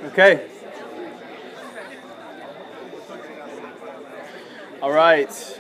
Okay. All right.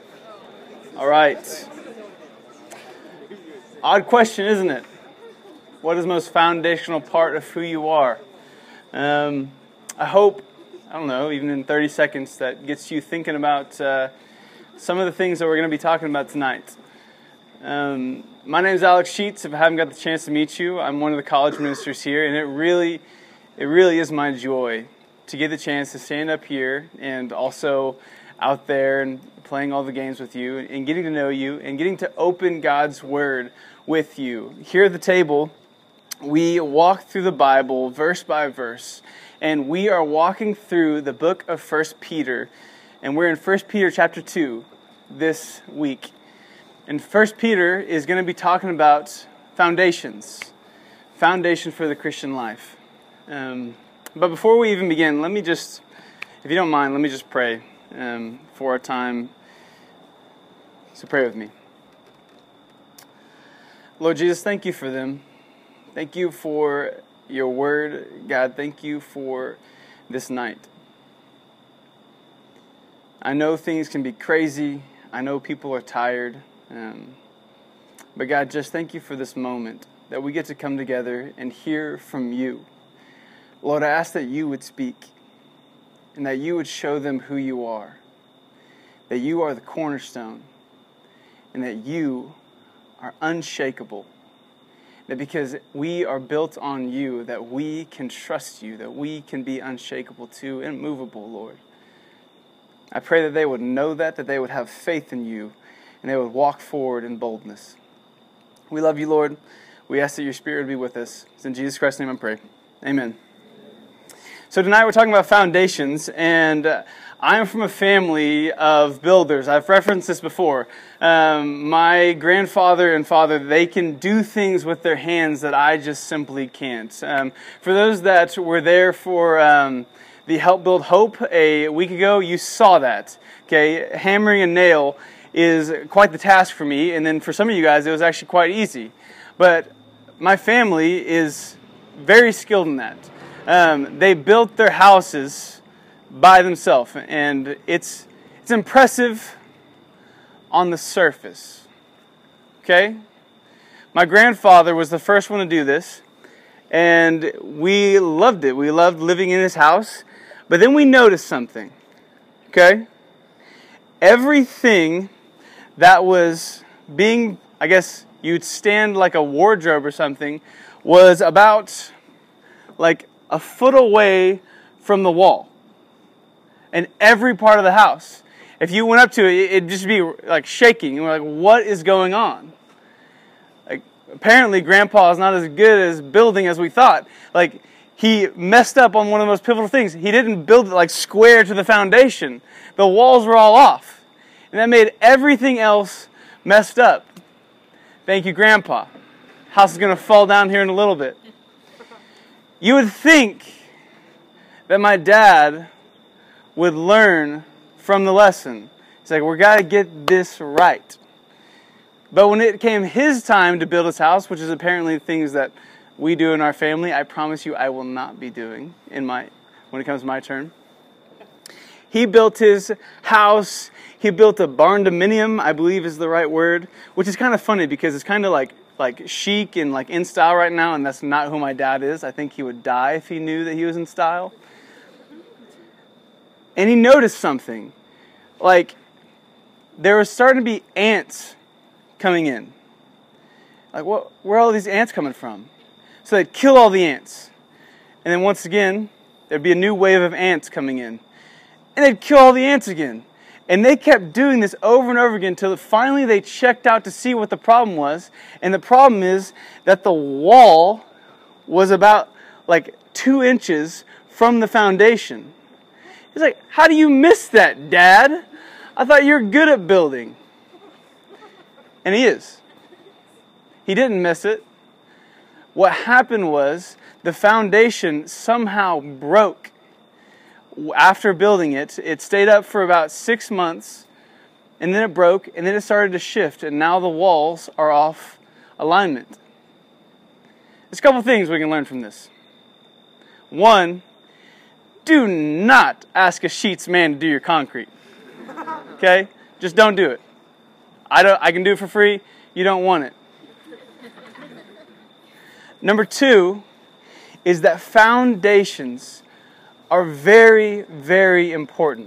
Odd question, isn't it? What is the most foundational part of who you are? I hope, even in 30 seconds, that gets you thinking about some of the things that we're going to be talking about tonight. My name is Alex Sheets. If I haven't got the chance to meet you, I'm one of the college ministers here, and it really is my joy to get the chance to stand up here and also out there and playing all the games with you and getting to know you and getting to open God's Word with you. Here at the table, we walk through the Bible verse by verse, and we are walking through the book of 1 Peter, and we're in 1 Peter chapter 2 this week. And 1 Peter is going to be talking about foundation for the Christian life. But before we even begin, let me just, if you don't mind, let me just pray for our time. So pray with me. Lord Jesus, thank you for them. Thank you for your word. God, thank you for this night. I know things can be crazy. I know people are tired. But God, just thank you for this moment that we get to come together and hear from you. Lord, I ask that you would speak and that you would show them who you are, that you are the cornerstone, and that you are unshakable, that because we are built on you, that we can trust you, that we can be unshakable too, immovable, Lord. I pray that they would know that they would have faith in you, and they would walk forward in boldness. We love you, Lord. We ask that your Spirit would be with us. It's in Jesus Christ's name I pray. Amen. So tonight we're talking about foundations, and I am from a family of builders. I've referenced this before. My grandfather and father, they can do things with their hands that I just simply can't. For those that were there for the Help Build Hope a week ago, you saw that. Okay, hammering a nail is quite the task for me, and then for some of you guys, it was actually quite easy. But my family is very skilled in that. They built their houses by themselves, and it's impressive on the surface. Okay? My grandfather was the first one to do this, and we loved it. We loved living in his house, but then we noticed something. Okay? Everything that was being, I guess you'd stand like a wardrobe or something, was about like a foot away from the wall. And every part of the house. If you went up to it, it'd just be like shaking. And we're like, what is going on? Like, apparently Grandpa is not as good as building as we thought. Like, he messed up on one of the most pivotal things. He didn't build it like square to the foundation. The walls were all off. And that made everything else messed up. Thank you, Grandpa. House is going to fall down here in a little bit. You would think that my dad would learn from the lesson. He's like, we got to get this right. But when it came his time to build his house, which is apparently things that we do in our family, I promise you I will not be doing when it comes to my turn. He built his house. He built a barn-dominium, I believe is the right word, which is kind of funny because it's kind of like chic and like in style right now, and that's not who my dad is. I think he would die if he knew that he was in style. And he noticed something. Like, there was starting to be ants coming in. Like, where are all these ants coming from? So they'd kill all the ants. And then once again, there'd be a new wave of ants coming in. And they'd kill all the ants again. And they kept doing this over and over again until finally they checked out to see what the problem was. And the problem is that the wall was about like 2 inches from the foundation. He's like, how do you miss that, Dad? I thought you were good at building. And he is. He didn't miss it. What happened was the foundation somehow broke. After building it, it stayed up for about 6 months, and then it broke, and then it started to shift, and now the walls are off alignment. There's a couple things we can learn from this. One, do not ask a Sheetz man to do your concrete. Okay? Just don't do it. I can do it for free. You don't want it. Number 2 is that foundations are very, very important.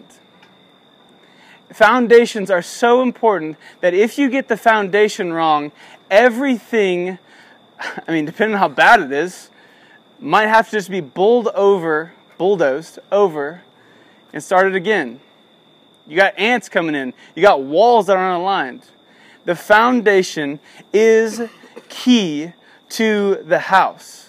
Foundations are so important that if you get the foundation wrong, everything, depending on how bad it is, might have to just be bulldozed over and started again. You got ants coming in. You got walls that aren't aligned. The foundation is key to the house.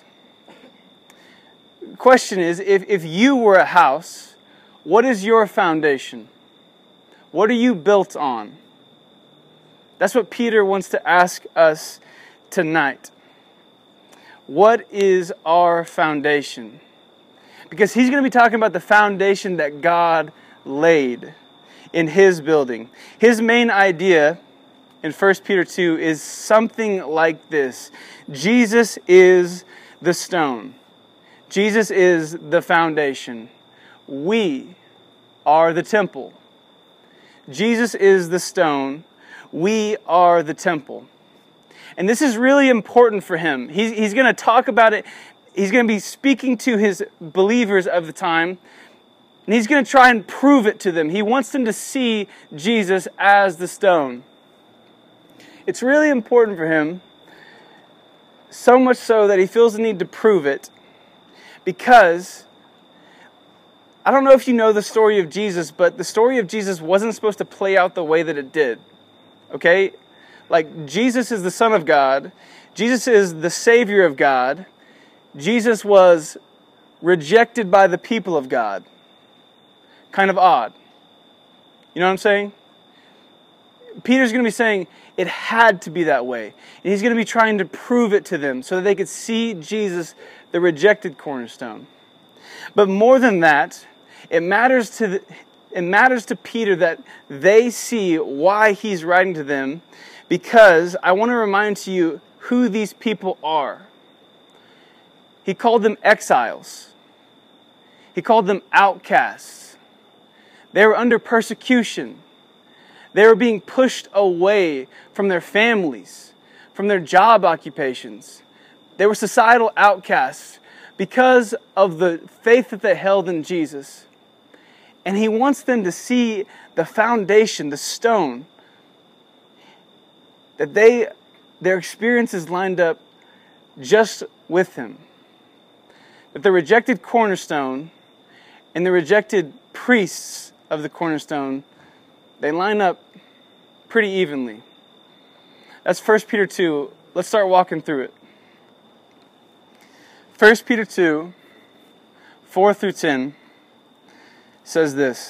Question is, if you were a house, what is your foundation? What are you built on? That's what Peter wants to ask us tonight. What is our foundation? Because he's going to be talking about the foundation that God laid in His building. His main idea in 1 Peter 2 is something like this. Jesus is the stone. Jesus is the foundation. We are the temple. Jesus is the stone. We are the temple. And this is really important for him. He's going to talk about it. He's going to be speaking to his believers of the time. And he's going to try and prove it to them. He wants them to see Jesus as the stone. It's really important for him. So much so that he feels the need to prove it. Because I don't know if you know the story of Jesus, but the story of Jesus wasn't supposed to play out the way that it did. Okay? Like, Jesus is the Son of God. Jesus is the Savior of God. Jesus was rejected by the people of God. Kind of odd. You know what I'm saying? Peter's going to be saying it had to be that way. And he's going to be trying to prove it to them so that they could see Jesus, the rejected cornerstone. But more than that, it matters to Peter that they see why he's writing to them, because I want to remind to you who these people are. He called them exiles. He called them outcasts. They were under persecution. They were being pushed away from their families, from their job occupations. They were societal outcasts because of the faith that they held in Jesus. And he wants them to see the foundation, the stone, that their experiences lined up just with him. That the rejected cornerstone and the rejected priests of the cornerstone, they line up pretty evenly. That's 1 Peter 2. Let's start walking through it. 1 Peter 2, 4 through 10 says this.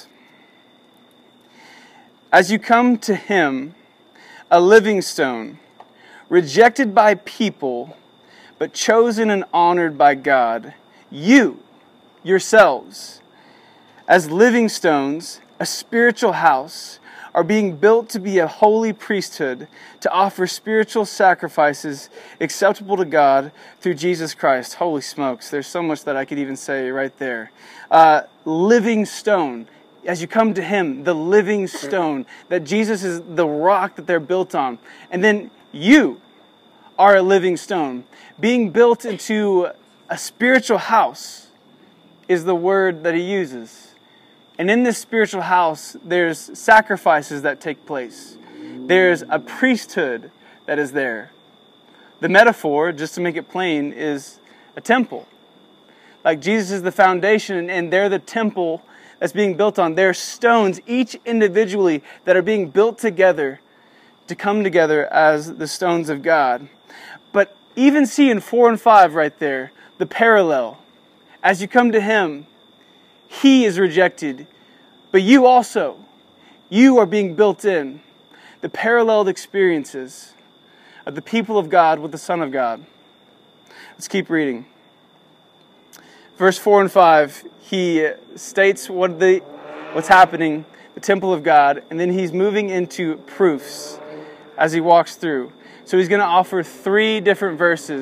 As you come to him, a living stone, rejected by people, but chosen and honored by God, you, yourselves, as living stones, a spiritual house, are being built to be a holy priesthood, to offer spiritual sacrifices acceptable to God through Jesus Christ. Holy smokes, there's so much that I could even say right there. Living stone. As you come to him, the living stone, that Jesus is the rock that they're built on. And then you are a living stone. Being built into a spiritual house is the word that he uses. And in this spiritual house, there's sacrifices that take place. There's a priesthood that is there. The metaphor, just to make it plain, is a temple. Like Jesus is the foundation and they're the temple that's being built on. There are stones, each individually, that are being built together to come together as the stones of God. But even see in 4 and 5 right there, the parallel. As you come to him, he is rejected. But you also, you are being built in. The paralleled experiences of the people of God with the Son of God. Let's keep reading. Verse 4 and 5, he states what's happening, the temple of God, and then he's moving into proofs as he walks through. So he's going to offer 3 different verses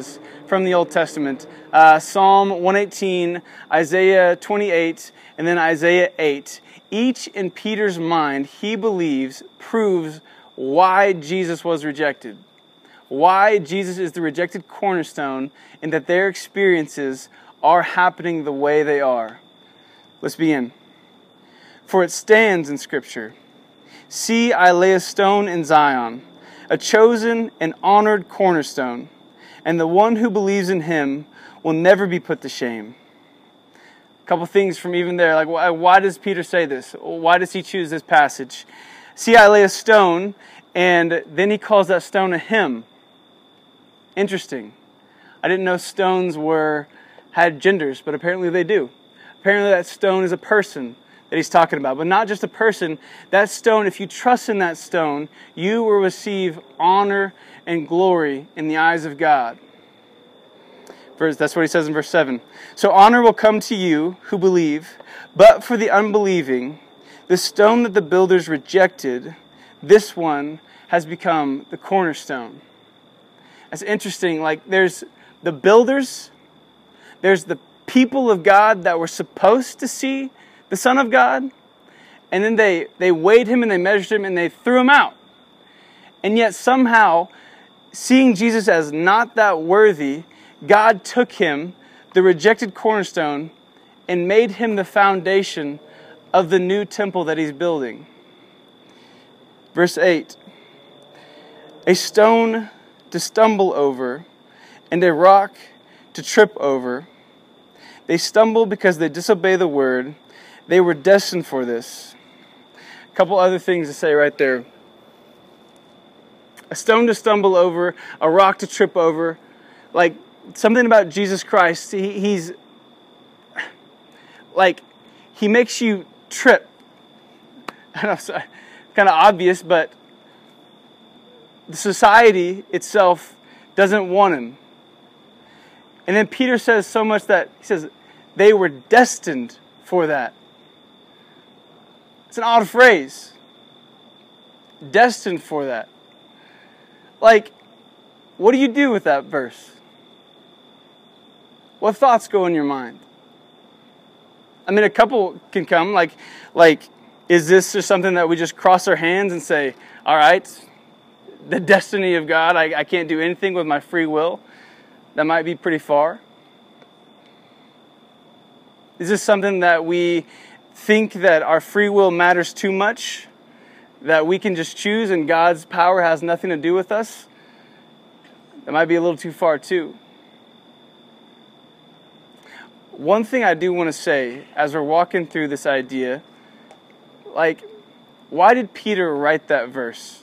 from the Old Testament. Psalm 118, Isaiah 28, and then Isaiah 8. Each in Peter's mind, he believes, proves why Jesus was rejected. Why Jesus is the rejected cornerstone, and that their experiences are happening the way they are. Let's begin. For it stands in Scripture, "See, I lay a stone in Zion, a chosen and honored cornerstone, and the one who believes in him will never be put to shame." A couple things from even there, like why does Peter say this? Why does he choose this passage? "See, I lay a stone," and then he calls that stone a him. Interesting. I didn't know stones had genders, but apparently they do. Apparently that stone is a person that he's talking about. But not just a person. That stone, if you trust in that stone, you will receive honor and glory in the eyes of God. That's what he says in verse 7. "So honor will come to you who believe, but for the unbelieving, the stone that the builders rejected, this one has become the cornerstone." That's interesting. Like there's the builders, there's the people of God that were supposed to see the Son of God, and then they weighed him and they measured him and they threw him out. And yet somehow, seeing Jesus as not that worthy, God took him, the rejected cornerstone, and made him the foundation of the new temple that he's building. Verse 8, "A stone to stumble over, and a rock to trip over. They stumble because they disobey the word. They were destined for this." A couple other things to say right there. A stone to stumble over, a rock to trip over. Like, something about Jesus Christ, he's like, he makes you trip. I know, it's kind of obvious, but the society itself doesn't want him. And then Peter says so much that he says they were destined for that. It's an odd phrase. Destined for that. Like, what do you do with that verse? What thoughts go in your mind? I mean, a couple can come, like, is this just something that we just cross our hands and say, all right, the destiny of God, I can't do anything with my free will? That might be pretty far. Is this something that we think that our free will matters too much? That we can just choose and God's power has nothing to do with us? That might be a little too far too. One thing I do want to say as we're walking through this idea, like, why did Peter write that verse?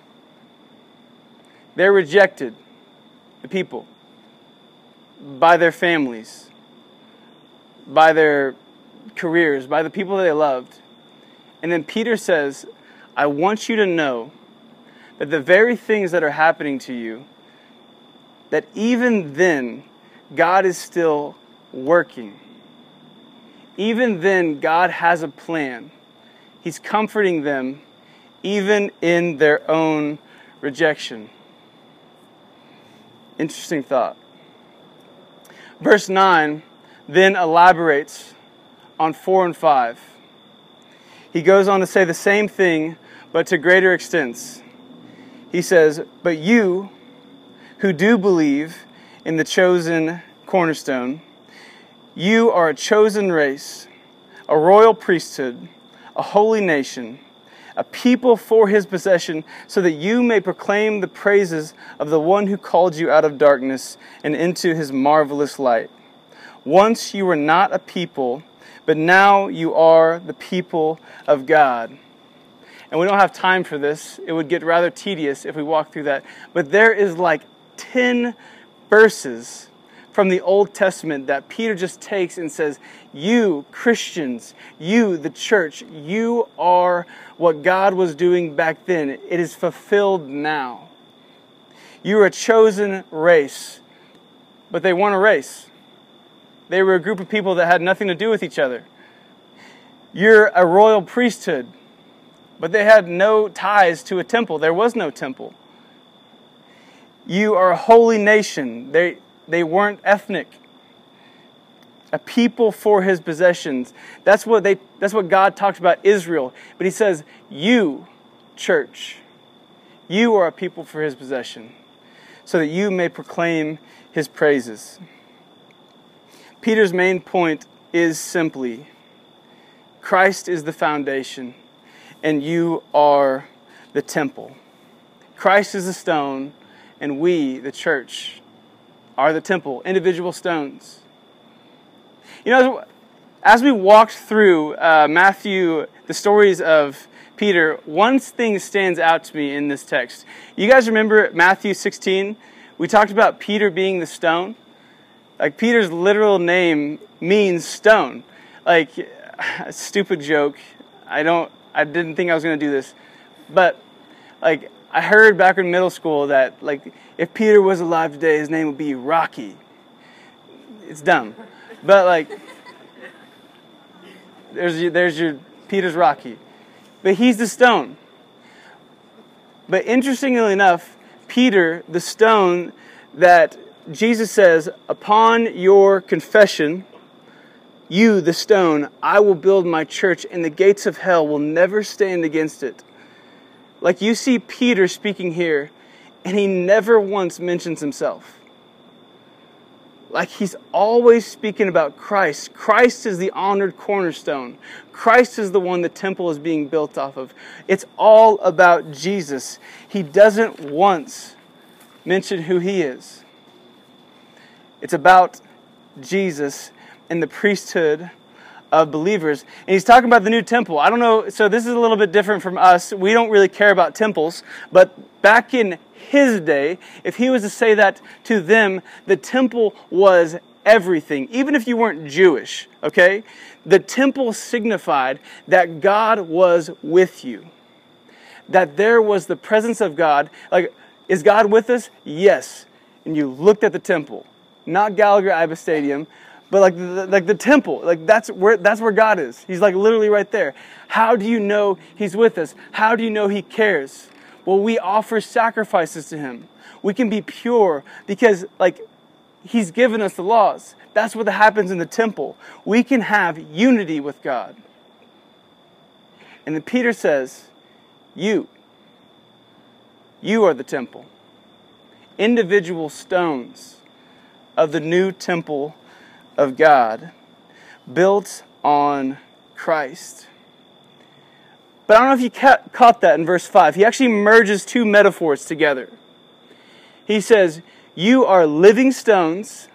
They're rejected, the people, by their families, by their careers, by the people that they loved. And then Peter says, I want you to know that the very things that are happening to you, that even then, God is still working. Even then, God has a plan. He's comforting them, even in their own rejection. Interesting thought. Verse 9 then elaborates on 4 and 5. He goes on to say the same thing, but to greater extents. He says, but you who do believe in the chosen cornerstone, you are a chosen race, a royal priesthood, a holy nation, a people for his possession, so that you may proclaim the praises of the one who called you out of darkness and into his marvelous light. Once you were not a people, but now you are the people of God. And we don't have time for this. It would get rather tedious if we walk through that. But there is like 10 verses from the Old Testament that Peter just takes and says, you Christians, you the church, you are what God was doing back then. It is fulfilled now. You are a chosen race. But they weren't a race. They were a group of people that had nothing to do with each other. You're a royal priesthood. But they had no ties to a temple. There was no temple. You are a holy nation. They weren't ethnic. A people for his possessions. That's what God talks about Israel. But he says, you, church, you are a people for his possession, so that you may proclaim his praises. Peter's main point is simply, Christ is the foundation, and you are the temple. Christ is the stone, and we, the church, are the temple, individual stones. You know, as we walked through Matthew, the stories of Peter, one thing stands out to me in this text. You guys remember Matthew 16? We talked about Peter being the stone. Like, Peter's literal name means stone. Like, a stupid joke. I didn't think I was going to do this. But, like, I heard back in middle school that, like, if Peter was alive today, his name would be Rocky. It's dumb. But, like, there's your Peter's Rocky. But he's the stone. But interestingly enough, Peter, the stone that Jesus says, upon your confession, you, the stone, I will build my church, and the gates of hell will never stand against it. Like, you see Peter speaking here, and he never once mentions himself. Like, he's always speaking about Christ. Christ is the honored cornerstone. Christ is the one the temple is being built off of. It's all about Jesus. He doesn't once mention who he is. It's about Jesus and the priesthood of believers. And he's talking about the new temple. I don't know, so this is a little bit different from us. We don't really care about temples, but back in his day, if he was to say that to them, the temple was everything. Even if you weren't Jewish, okay? The temple signified that God was with you. That there was the presence of God. Like, is God with us? Yes. And you looked at the temple. Not Gallagher-Iba Stadium, but like the temple. Like, that's where God is. He's like literally right there. How do you know he's with us? How do you know he cares? Well, we offer sacrifices to him. We can be pure because, like, he's given us the laws. That's what happens in the temple. We can have unity with God. And then Peter says, you are the temple. Individual stones of the new temple of God, built on Christ. But I don't know if you caught that in verse 5. He actually merges two metaphors together. He says, you are living stones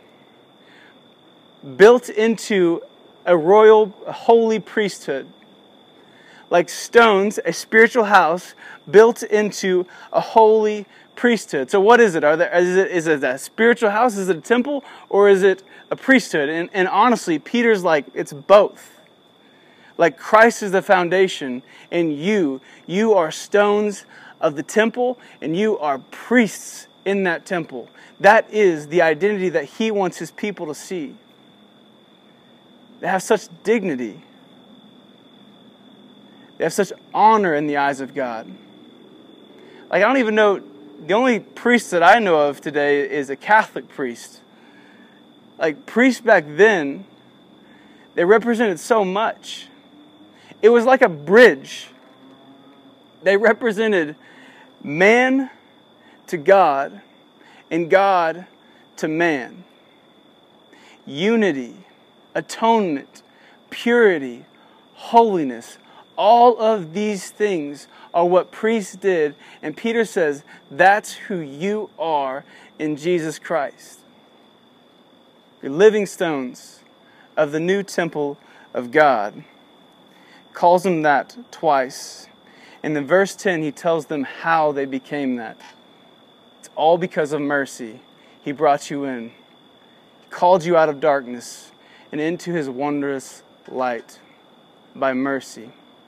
built into a royal, holy priesthood. Like stones, a spiritual house built into a holy priesthood. So what is it? Is it a spiritual house? Is it a temple? Or is it a priesthood? And honestly, Peter's like, it's both. Like, Christ is the foundation, and you are stones of the temple, and you are priests in that temple. That is the identity that he wants his people to see. They have such dignity. They have such honor in the eyes of God. Like, I don't even know, the only priest that I know of today is a Catholic priest. Like, priests back then, they represented so much. It was like a bridge. They represented man to God and God to man. Unity, atonement, purity, holiness, all of these things are what priests did. And Peter says, that's who you are in Jesus Christ. You're living stones of the new temple of God. Calls them that twice. And in verse 10, he tells them how they became that. It's all because of mercy. He brought you in. He called you out of darkness and into his wondrous light by mercy.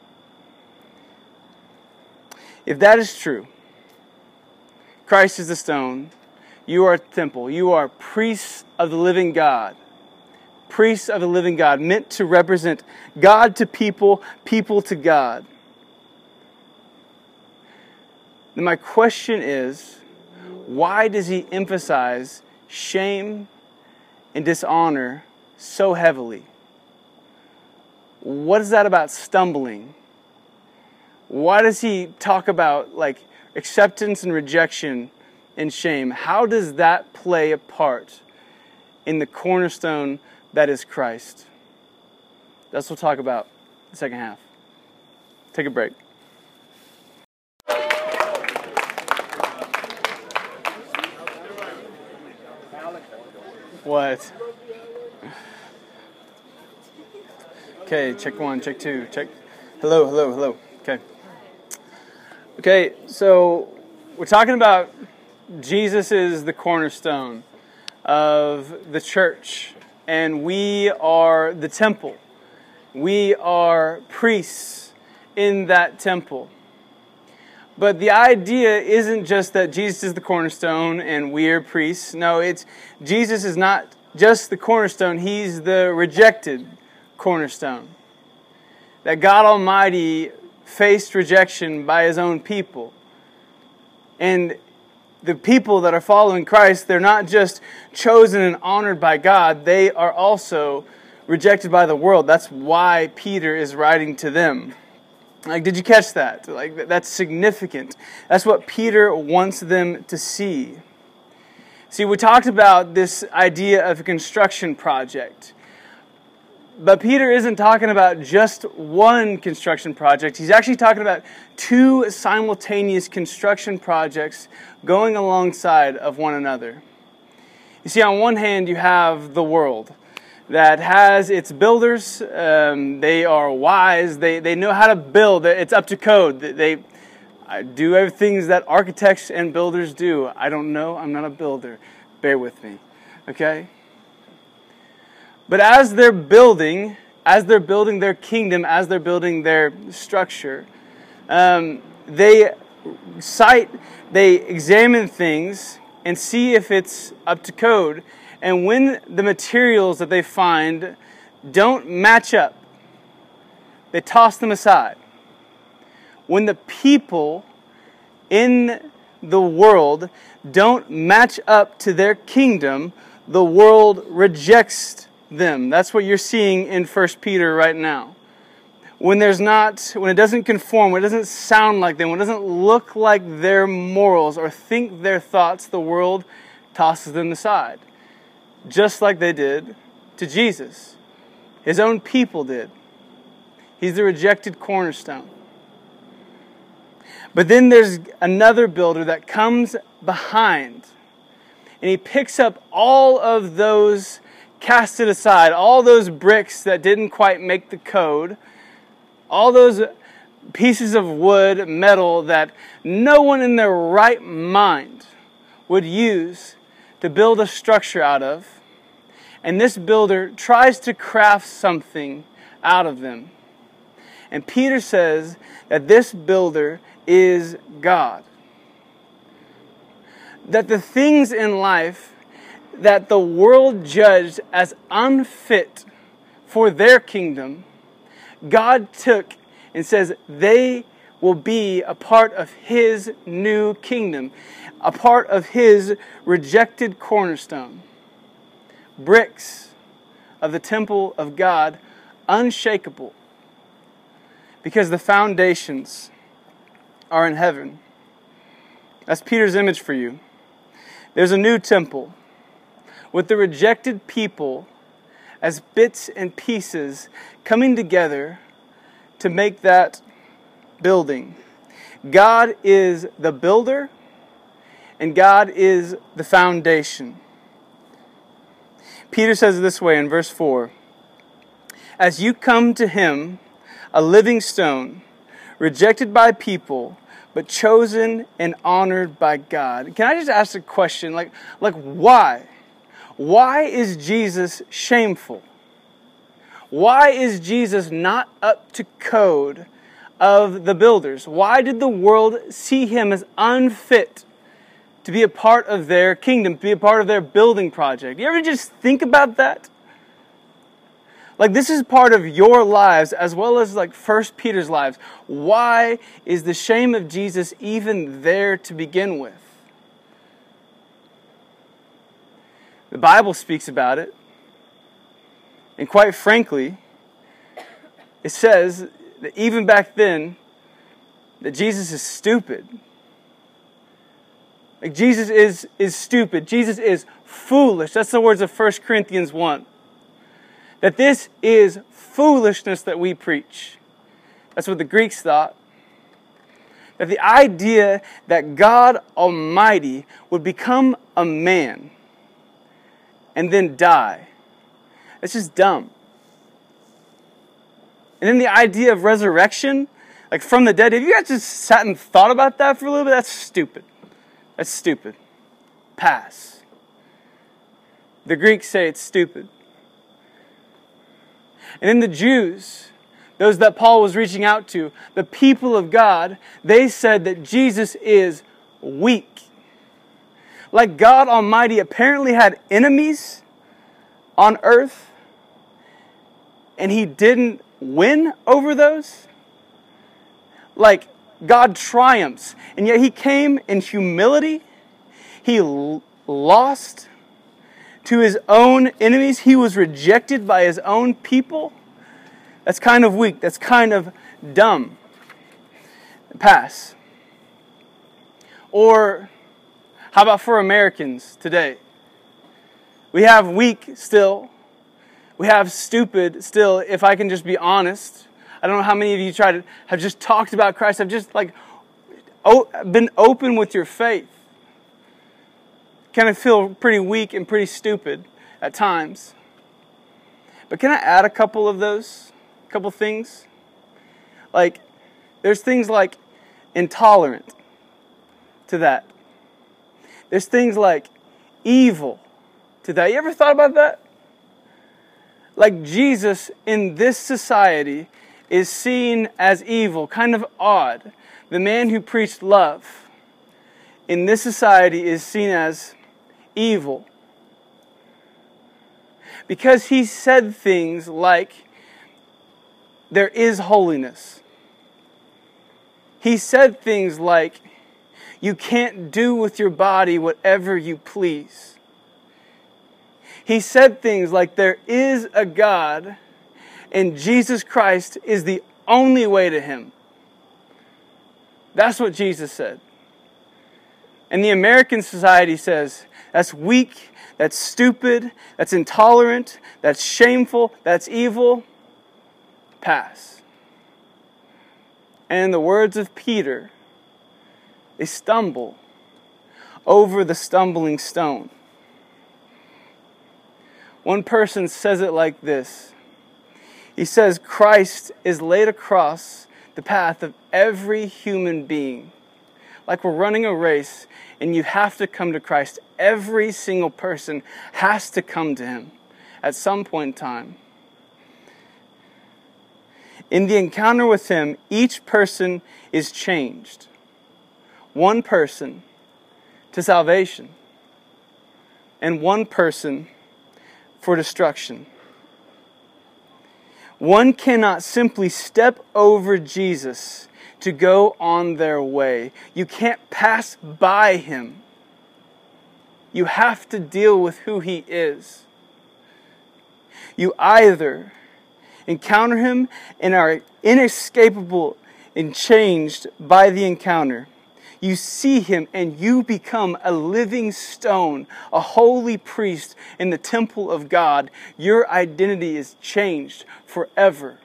If that is true, Christ is the stone, you are a temple, you are priests of the living God. Priests of the living God, meant to represent God to people, people to God. Then my question is, why does he emphasize shame and dishonor so heavily? What is that about stumbling? Why does he talk about like acceptance and rejection and shame? How does that play a part in the cornerstone that is Christ? That's what we'll talk about in the second half. Take a break. What? Okay, check one, check two, check. Hello, hello, hello. Okay. Okay, so we're talking about Jesus is the cornerstone of the church, and we are the temple. We are priests in that temple. But the idea isn't just that Jesus is the cornerstone and we are priests. No, it's Jesus is not just the cornerstone, He's the rejected cornerstone. That God Almighty faced rejection by His own people. And the people that are following Christ, they're not just chosen and honored by God, they are also rejected by the world. That's why Peter is writing to them. Like, did you catch that? Like, that's significant. That's what Peter wants them to see. See, we talked about this idea of a construction project. But Peter isn't talking about just one construction project. He's actually talking about two simultaneous construction projects going alongside of one another. You see, on one hand, you have the world that has its builders. They are wise. They know how to build. It's up to code. They do everything that architects and builders do. I don't know. I'm not a builder. Bear with me. Okay? But as they're building their kingdom, as they're building their structure, they examine things and see if it's up to code. And when the materials that they find don't match up, they toss them aside. When the people in the world don't match up to their kingdom, the world rejects them. That's what you're seeing in 1 Peter right now. When it doesn't conform, when it doesn't sound like them, when it doesn't look like their morals or think their thoughts, the world tosses them aside. Just like they did to Jesus. His own people did. He's the rejected cornerstone. But then there's another builder that comes behind, and he picks up all of those casted aside, all those bricks that didn't quite make the code, all those pieces of wood, metal that no one in their right mind would use to build a structure out of. And this builder tries to craft something out of them. And Peter says that this builder is God. That the things in life that the world judged as unfit for their kingdom, God took and says they will be a part of His new kingdom, a part of His rejected cornerstone. Bricks of the temple of God, unshakable, because the foundations are in heaven. That's Peter's image for you. There's a new temple with the rejected people as bits and pieces coming together to make that building. God is the builder, and God is the foundation. Peter says it this way in verse 4. As you come to Him, a living stone, rejected by people, but chosen and honored by God. Can I just ask a question? Like why? Why is Jesus shameful? Why is Jesus not up to code of the builders? Why did the world see Him as unfit to be a part of their kingdom, to be a part of their building project? You ever just think about that? Like, this is part of your lives as well as like 1 Peter's lives. Why is the shame of Jesus even there to begin with? The Bible speaks about it. And quite frankly, it says that even back then, that Jesus is stupid. Like Jesus is stupid. Jesus is foolish. That's the words of 1 Corinthians 1. That this is foolishness that we preach. That's what the Greeks thought. That the idea that God Almighty would become a man and then die, that's just dumb. And then the idea of resurrection, like from the dead, have you guys just sat and thought about that for a little bit? That's stupid. That's stupid. Pass. The Greeks say it's stupid. And then the Jews, those that Paul was reaching out to, the people of God, they said that Jesus is weak. Like God Almighty apparently had enemies on earth, and He didn't win over those. Like God triumphs, and yet He came in humility. He lost to His own enemies. He was rejected by His own people. That's kind of weak. That's kind of dumb. Pass. Or how about for Americans today? We have weak still. We have stupid still, if I can just be honest. I don't know how many of you have just talked about Christ. Have just been open with your faith. Kind of feel pretty weak and pretty stupid at times. But can I add a couple of those? A couple things? Like, there's things like intolerant to that. There's things like evil to that. You ever thought about that? Like Jesus in this society is seen as evil, kind of odd. The man who preached love in this society is seen as evil. Because he said things like, there is holiness. He said things like, you can't do with your body whatever you please. He said things like, there is a God, and Jesus Christ is the only way to Him. That's what Jesus said. And the American society says, that's weak, that's stupid, that's intolerant, that's shameful, that's evil. Pass. And in the words of Peter, they stumble over the stumbling stone. One person says it like this. He says, Christ is laid across the path of every human being. Like we're running a race and you have to come to Christ. Every single person has to come to Him at some point in time. In the encounter with Him, each person is changed. One person to salvation and one person for destruction. One cannot simply step over Jesus to go on their way. You can't pass by Him. You have to deal with who He is. You either encounter Him and are inescapable and changed by the encounter. You see Him and you become a living stone, a holy priest in the temple of God. Your identity is changed forever.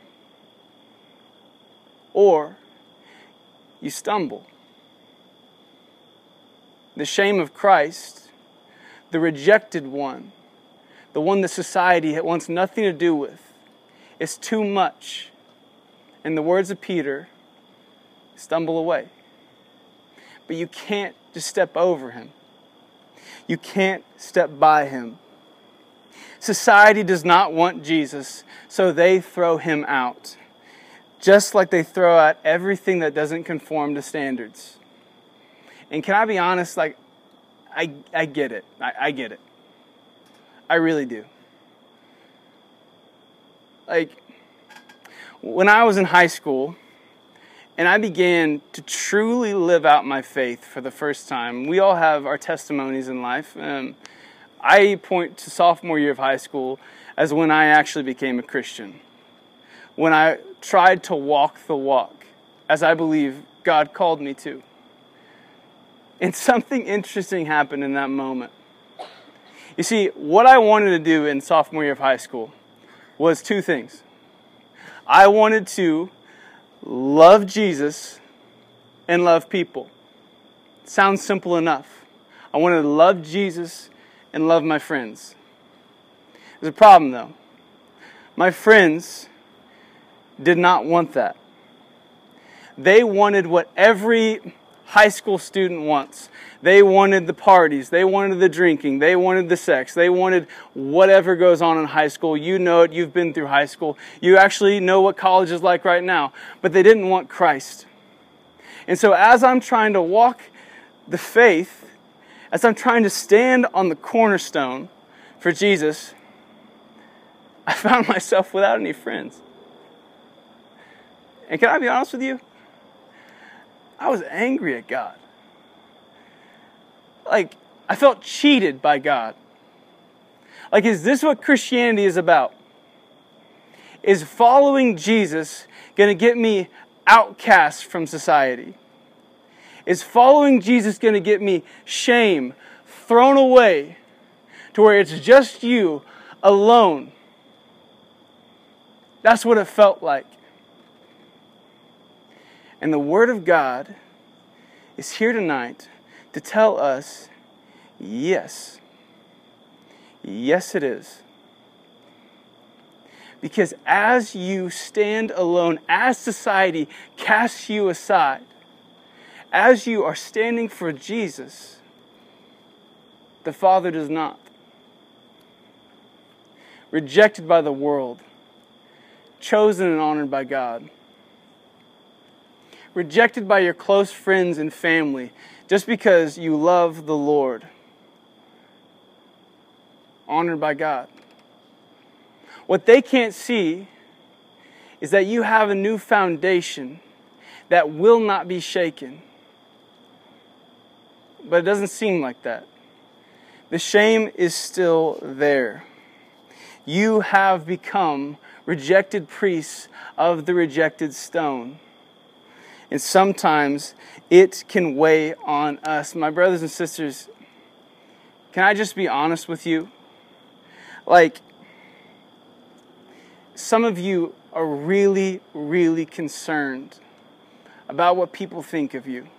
Or you stumble. The shame of Christ, the rejected one, the one that society wants nothing to do with, is too much. In the words of Peter, stumble away. But you can't just step over Him. You can't step by Him. Society does not want Jesus, so they throw Him out. Just like they throw out everything that doesn't conform to standards. And can I be honest, like, I get it. I get it. I really do. Like, when I was in high school, and I began to truly live out my faith for the first time. We all have our testimonies in life. I point to sophomore year of high school as when I actually became a Christian. When I tried to walk the walk, as I believe God called me to. And something interesting happened in that moment. You see, what I wanted to do in sophomore year of high school was two things. I wanted to love Jesus and love people. Sounds simple enough. I wanted to love Jesus and love my friends. There's a problem though. My friends did not want that. They wanted what every high school student wants. They wanted the parties. They wanted the drinking. They wanted the sex. They wanted whatever goes on in high school. You know it. You've been through high school. You actually know what college is like right now. But they didn't want Christ. And so as I'm trying to walk the faith, as I'm trying to stand on the cornerstone for Jesus, I found myself without any friends. And can I be honest with you? I was angry at God. Like, I felt cheated by God. Like, is this what Christianity is about? Is following Jesus going to get me outcast from society? Is following Jesus going to get me shame, thrown away, to where it's just you alone? That's what it felt like. And the Word of God is here tonight to tell us, yes. Yes, it is. Because as you stand alone, as society casts you aside, as you are standing for Jesus, the Father does not. Rejected by the world, chosen and honored by God. Rejected by your close friends and family just because you love the Lord. Honored by God. What they can't see is that you have a new foundation that will not be shaken. But it doesn't seem like that. The shame is still there. You have become rejected priests of the rejected stone. And sometimes it can weigh on us. My brothers and sisters, can I just be honest with you? Like, some of you are really, really concerned about what people think of you.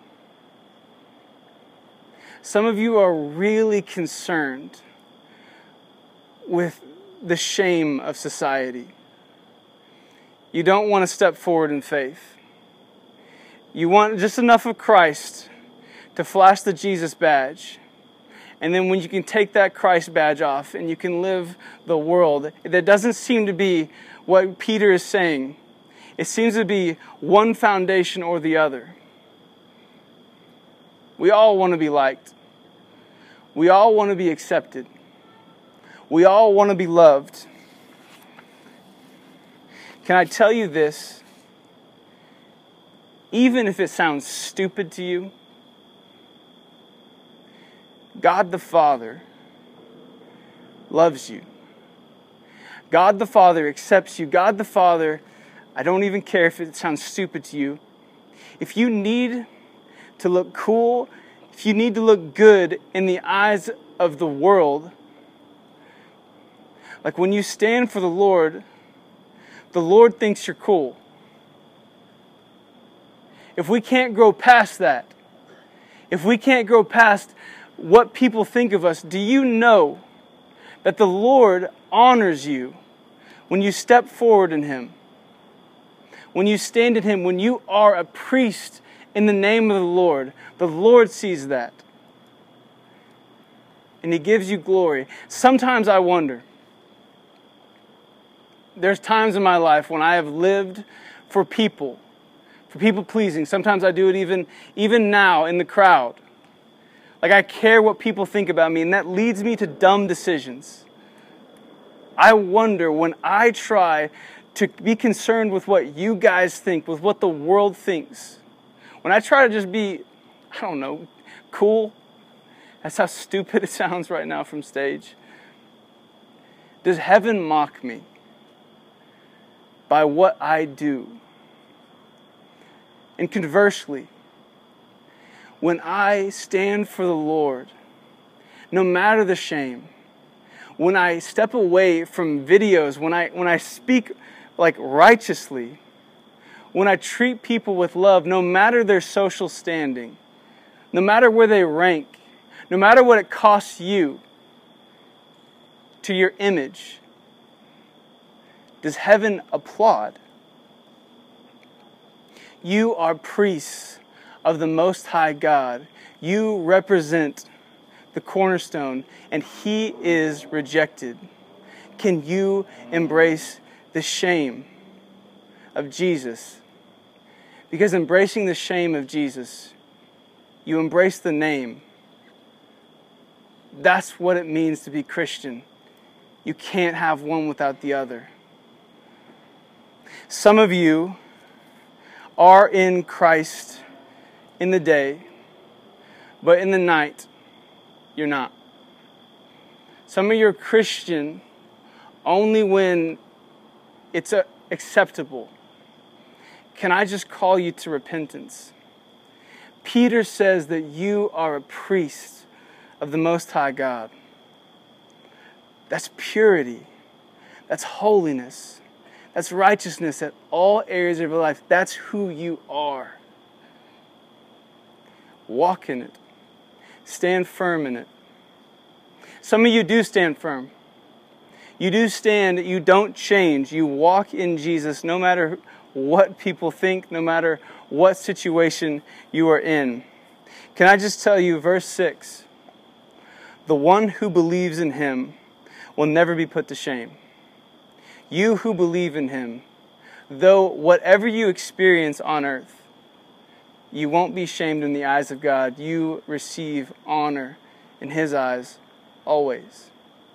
Some of you are really concerned with the shame of society. You don't want to step forward in faith. You want just enough of Christ to flash the Jesus badge. And then when you can take that Christ badge off and you can live the world, that doesn't seem to be what Peter is saying. It seems to be one foundation or the other. We all want to be liked. We all want to be accepted. We all want to be loved. Can I tell you this? Even if it sounds stupid to you, God the Father loves you. God the Father accepts you. God the Father, I don't even care if it sounds stupid to you. If you need to look cool, if you need to look good in the eyes of the world, like when you stand for the Lord thinks you're cool. If we can't grow past that, if we can't grow past what people think of us, do you know that the Lord honors you when you step forward in Him? When you stand in Him, when you are a priest in the name of the Lord sees that. And He gives you glory. Sometimes I wonder, there's times in my life when I have lived for people pleasing. Sometimes I do it even now in the crowd. Like I care what people think about me, and that leads me to dumb decisions. I wonder when I try to be concerned with what you guys think, with what the world thinks. When I try to just be, I don't know, cool. That's how stupid it sounds right now from stage. Does heaven mock me by what I do? And conversely, when I stand for the Lord, no matter the shame, when I step away from videos, when I speak like righteously, when I treat people with love, no matter their social standing, no matter where they rank, no matter what it costs you to your image, does heaven applaud? You are priests of the Most High God. You represent the cornerstone, and He is rejected. Can you embrace the shame of Jesus? Because embracing the shame of Jesus, you embrace the name. That's what it means to be Christian. You can't have one without the other. Some of you are in Christ in the day, but in the night, you're not. Some of you are Christian only when it's acceptable. Can I just call you to repentance? Peter says that you are a priest of the Most High God. That's purity. That's holiness. That's righteousness at all areas of your life. That's who you are. Walk in it. Stand firm in it. Some of you do stand firm. You do stand, you don't change. You walk in Jesus no matter what people think, no matter what situation you are in. Can I just tell you, verse 6, the one who believes in Him will never be put to shame. You who believe in Him, though whatever you experience on earth, you won't be shamed in the eyes of God. You receive honor in His eyes always.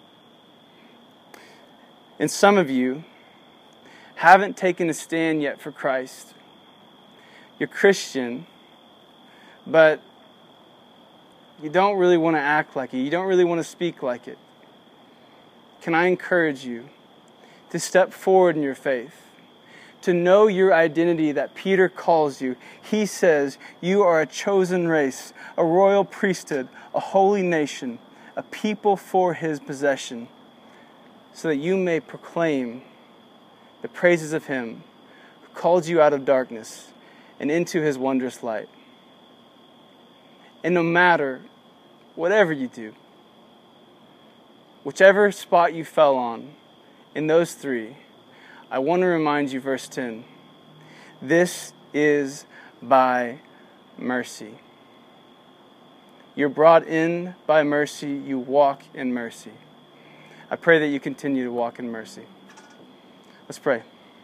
And some of you haven't taken a stand yet for Christ. You're Christian, but you don't really want to act like it. You don't really want to speak like it. Can I encourage you to step forward in your faith, to know your identity that Peter calls you? He says you are a chosen race, a royal priesthood, a holy nation, a people for His possession, so that you may proclaim the praises of Him who called you out of darkness and into His wondrous light. And no matter whatever you do, whichever spot you fell on in those three, I want to remind you, verse 10, this is by mercy. You're brought in by mercy. You walk in mercy. I pray that you continue to walk in mercy. Let's pray.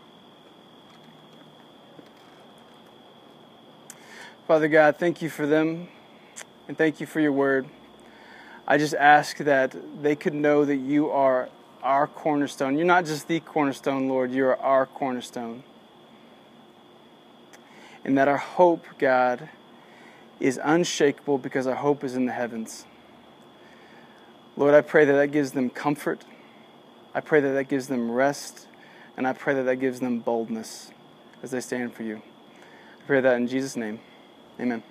Father God, thank you for them, and thank you for your word. I just ask that they could know that you are our cornerstone. You're not just the cornerstone, Lord. You are our cornerstone. And that our hope, God, is unshakable because our hope is in the heavens. Lord, I pray that that gives them comfort. I pray that that gives them rest. And I pray that that gives them boldness as they stand for you. I pray that in Jesus' name. Amen.